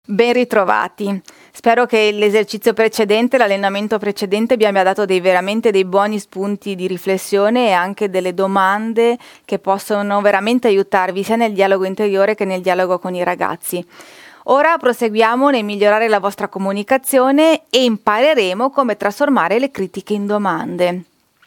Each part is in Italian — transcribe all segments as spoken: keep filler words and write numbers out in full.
Ben ritrovati. Spero che l'esercizio precedente, l'allenamento precedente vi abbia dato dei veramente dei buoni spunti di riflessione e anche delle domande che possono veramente aiutarvi sia nel dialogo interiore che nel dialogo con i ragazzi. Ora proseguiamo nel migliorare la vostra comunicazione e impareremo come trasformare le critiche in domande.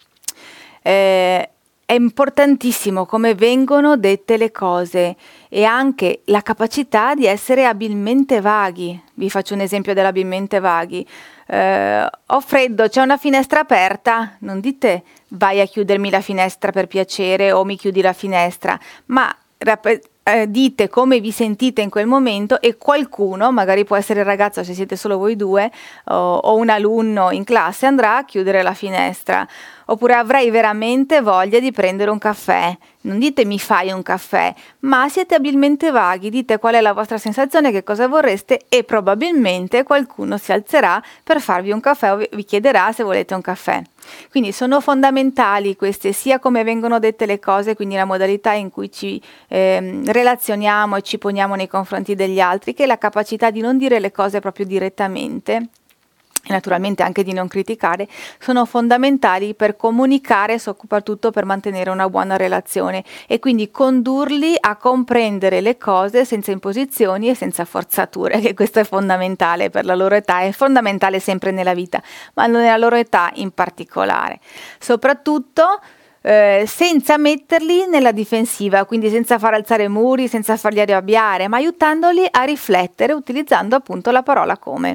Eh, È importantissimo come vengono dette le cose e anche la capacità di essere abilmente vaghi. Vi faccio un esempio dell'abilmente vaghi. Eh, ho freddo, c'è una finestra aperta, non dite vai a chiudermi la finestra per piacere o mi chiudi la finestra, ma rap- eh, dite come vi sentite in quel momento e qualcuno, magari può essere il ragazzo se siete solo voi due o, o un alunno in classe, andrà a chiudere la finestra. Oppure avrei veramente voglia di prendere un caffè. Non dite mi fai un caffè, ma siete abilmente vaghi, dite qual è la vostra sensazione, che cosa vorreste e probabilmente qualcuno si alzerà per farvi un caffè o vi chiederà se volete un caffè. Quindi sono fondamentali queste, sia come vengono dette le cose, quindi la modalità in cui ci eh, relazioniamo e ci poniamo nei confronti degli altri, che la capacità di non dire le cose proprio direttamente. E naturalmente anche di non criticare, sono fondamentali per comunicare, soprattutto per mantenere una buona relazione e quindi condurli a comprendere le cose senza imposizioni e senza forzature, che questo è fondamentale per la loro età, è fondamentale sempre nella vita, ma nella loro età in particolare. Soprattutto Eh, senza metterli nella difensiva, quindi senza far alzare muri, senza farli arrabbiare, ma aiutandoli a riflettere utilizzando appunto la parola come.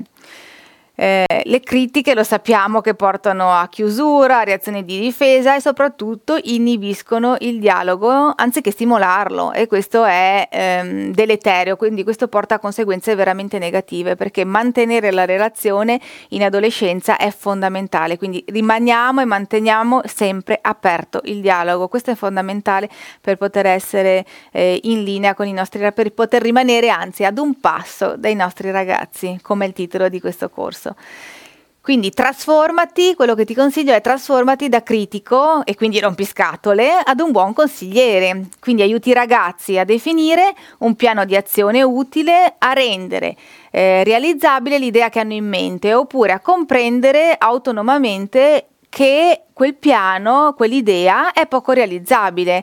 Eh, le critiche lo sappiamo che portano a chiusura, a reazioni di difesa e soprattutto inibiscono il dialogo anziché stimolarlo, e questo è ehm, deleterio, quindi questo porta a conseguenze veramente negative, perché mantenere la relazione in adolescenza è fondamentale, quindi rimaniamo e manteniamo sempre aperto il dialogo. Questo è fondamentale per poter essere eh, in linea con i nostri, per poter rimanere anzi ad un passo dai nostri ragazzi, come il titolo di questo corso. Quindi trasformati, quello che ti consiglio è trasformati da critico e quindi rompiscatole ad un buon consigliere, quindi aiuti i ragazzi a definire un piano di azione utile, a rendere eh, realizzabile l'idea che hanno in mente oppure a comprendere autonomamente che quel piano, quell'idea è poco realizzabile.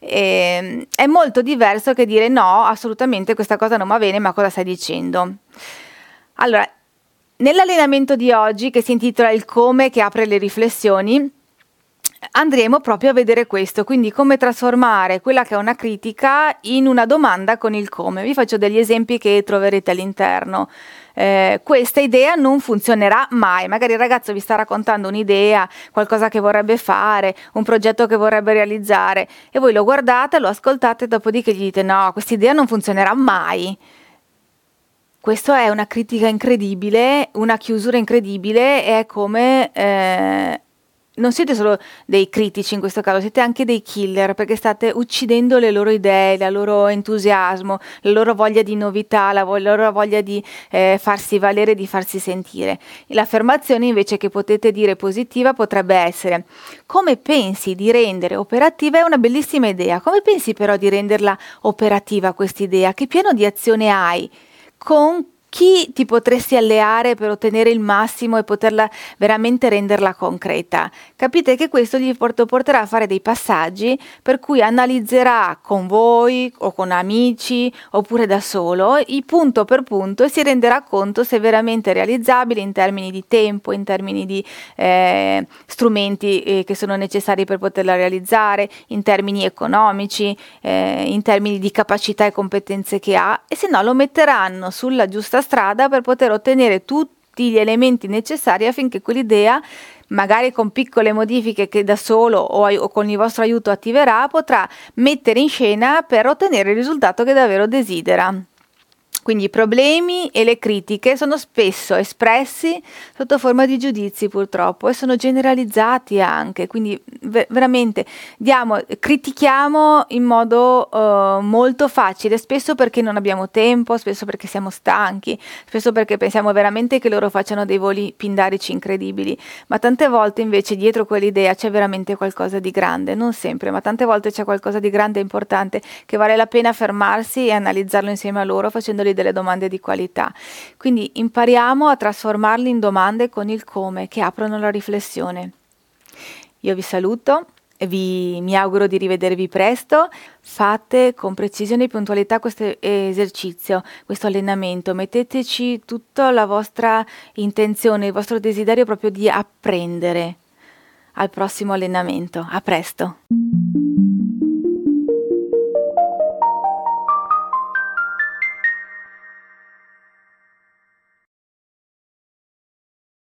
E, è molto diverso che dire no, assolutamente questa cosa non va bene, ma cosa stai dicendo? Allora, nell'allenamento di oggi, che si intitola Il come, che apre le riflessioni, andremo proprio a vedere questo, quindi come trasformare quella che è una critica in una domanda con il come. Vi faccio degli esempi che troverete all'interno. Eh, questa idea non funzionerà mai, magari il ragazzo vi sta raccontando un'idea, qualcosa che vorrebbe fare, un progetto che vorrebbe realizzare e voi lo guardate, lo ascoltate e dopodiché gli dite no, questa idea non funzionerà mai. Questo è una critica incredibile, una chiusura incredibile, e è come eh, non siete solo dei critici in questo caso, siete anche dei killer, perché state uccidendo le loro idee, il loro entusiasmo, la loro voglia di novità, la, vo- la loro voglia di eh, farsi valere, di farsi sentire. L'affermazione invece che potete dire positiva potrebbe essere: come pensi di rendere operativa? È una bellissima idea, come pensi però di renderla operativa questa idea? Che piano di azione hai? Con chi ti potresti alleare per ottenere il massimo e poterla veramente renderla concreta? Capite che questo gli porterà a fare dei passaggi per cui analizzerà con voi o con amici oppure da solo i punto per punto e si renderà conto se è veramente realizzabile in termini di tempo, in termini di eh, strumenti eh, che sono necessari per poterla realizzare, in termini economici, eh, in termini di capacità e competenze che ha, e se no lo metteranno sulla giusta strada per poter ottenere tutti gli elementi necessari affinché quell'idea, magari con piccole modifiche che da solo o, ai- o con il vostro aiuto attiverà, potrà mettere in scena per ottenere il risultato che davvero desidera. Quindi i problemi e le critiche sono spesso espressi sotto forma di giudizi, purtroppo, e sono generalizzati anche, quindi ve- veramente diamo, critichiamo in modo uh, molto facile, spesso perché non abbiamo tempo, spesso perché siamo stanchi, spesso perché pensiamo veramente che loro facciano dei voli pindarici incredibili, ma tante volte invece dietro quell'idea c'è veramente qualcosa di grande, non sempre, ma tante volte c'è qualcosa di grande e importante che vale la pena fermarsi e analizzarlo insieme a loro, facendoli delle domande di qualità. Quindi impariamo a trasformarli in domande con il come, che aprono la riflessione. Io vi saluto e vi, mi auguro di rivedervi presto. Fate con precisione e puntualità questo esercizio, questo allenamento. Metteteci tutta la vostra intenzione, il vostro desiderio proprio di apprendere. Al prossimo allenamento. A presto!